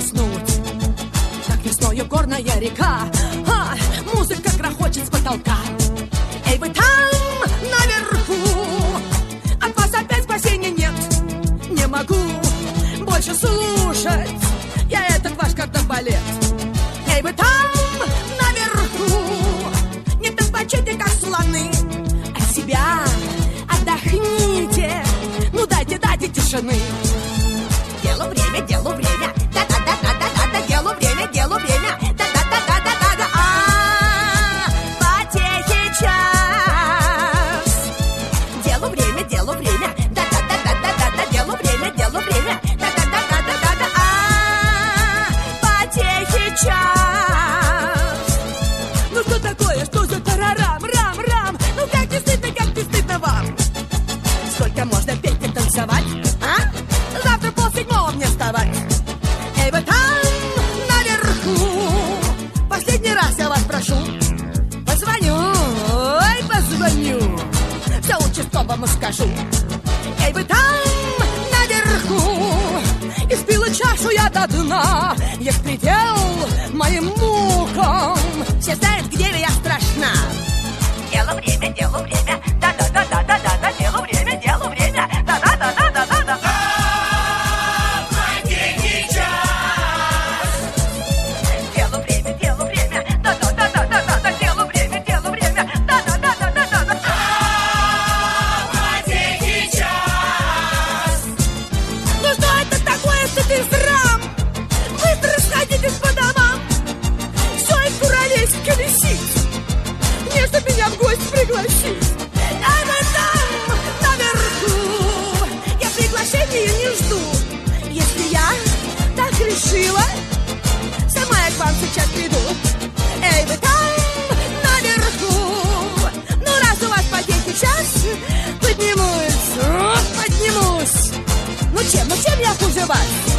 уснуть. Как весною горная река, музыка грохочет с потолка. Эй, вы там, наверху, от вас опять спасения нет. Не могу больше слушать я этот ваш кардебалет. Эй, вы там, наверху, не топочите, как слоны. От себя отдохните, ну дайте тишины. Делу время, да-да-да-да-да-да, делу время, да-да-да-да-да-да, потехи час. Делу время, да-да-да-да-да-да, делу время, да-да-да-да-да-да, потехи час. Ну что такое, что за тарарам, рам? Ну как не стыдно вам? Сколько можно петь и танцевать, а? Завтра 6:30 мне вставать. Эй, вы там, наверху, последний раз я вас прошу. Позвоню, все участковому скажу. Эй, вы там, наверху, испила чашу я до дна. Есть предел моим мукам, все знают, где я страшна. Делу время, да-да-да-да-да-да, делу время, да-да-да-да-да-да. В гость пригласить. А вы там, наверху, я приглашения не жду. Если я так решила, сама я к вам сейчас приду. Эй, вы там, наверху, ну раз у вас потехи час, поднимусь. Ну чем я хуже вас?